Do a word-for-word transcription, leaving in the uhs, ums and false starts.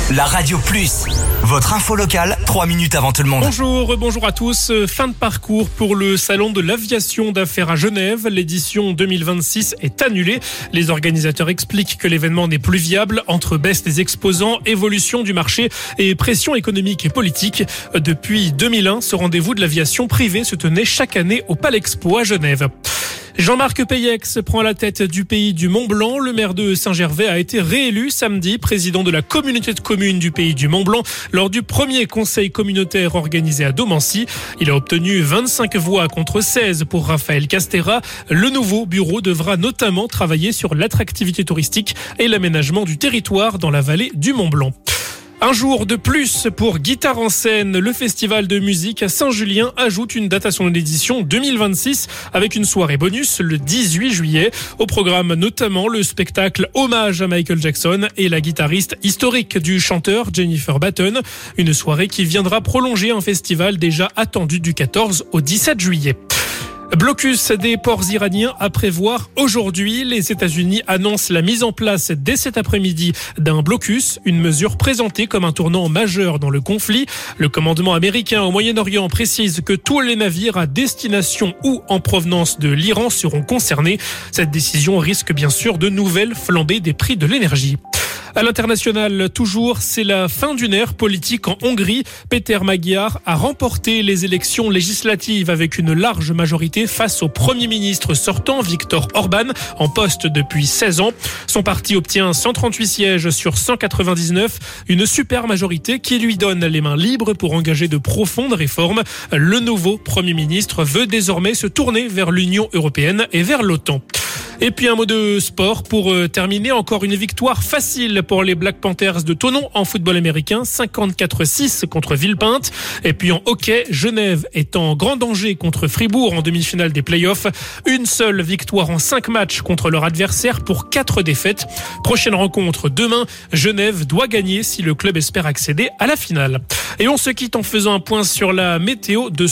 La Radio Plus, votre info locale, trois minutes avant tout le monde. Bonjour, bonjour à tous. Fin de parcours pour le Salon de l'aviation d'affaires à Genève. L'édition deux mille vingt-six est annulée. Les organisateurs expliquent que l'événement n'est plus viable entre baisse des exposants, évolution du marché et pression économique et politique. Depuis deux mille un, ce rendez-vous de l'aviation privée se tenait chaque année au Palexpo à Genève. Jean-Marc Peyex prend la tête du pays du Mont-Blanc. Le maire de Saint-Gervais a été réélu samedi, président de la communauté de communes du pays du Mont-Blanc, lors du premier conseil communautaire organisé à Domancy. Il a obtenu vingt-cinq voix contre seize pour Raphaël Castera. Le nouveau bureau devra notamment travailler sur l'attractivité touristique et l'aménagement du territoire dans la vallée du Mont-Blanc. Un jour de plus pour Guitare en scène. Le festival de musique à Saint-Julien ajoute une date à son édition deux mille vingt-six avec une soirée bonus le dix-huit juillet. Au programme notamment le spectacle Hommage à Michael Jackson et la guitariste historique du chanteur Jennifer Batten. Une soirée qui viendra prolonger un festival déjà attendu du quatorze au dix-sept juillet. Blocus des ports iraniens à prévoir aujourd'hui. Les États-Unis annoncent la mise en place dès cet après-midi d'un blocus, une mesure présentée comme un tournant majeur dans le conflit. Le commandement américain au Moyen-Orient précise que tous les navires à destination ou en provenance de l'Iran seront concernés. Cette décision risque bien sûr de nouvelles flambées des prix de l'énergie. À l'international, toujours, c'est la fin d'une ère politique en Hongrie. Péter Magyar a remporté les élections législatives avec une large majorité face au Premier ministre sortant, Viktor Orban, en poste depuis seize ans. Son parti obtient cent trente-huit sièges sur cent quatre-vingt-dix-neuf, une super majorité qui lui donne les mains libres pour engager de profondes réformes. Le nouveau Premier ministre veut désormais se tourner vers l'Union européenne et vers l'OTAN. Et puis un mot de sport pour terminer. Encore une victoire facile pour les Black Panthers de Thonon en football américain, cinquante-quatre six contre Villepinte. Et puis en hockey, Genève est en grand danger contre Fribourg en demi-finale des playoffs. Une seule victoire en cinq matchs contre leur adversaire pour quatre défaites. Prochaine rencontre demain. Genève doit gagner si le club espère accéder à la finale. Et on se quitte en faisant un point sur la météo de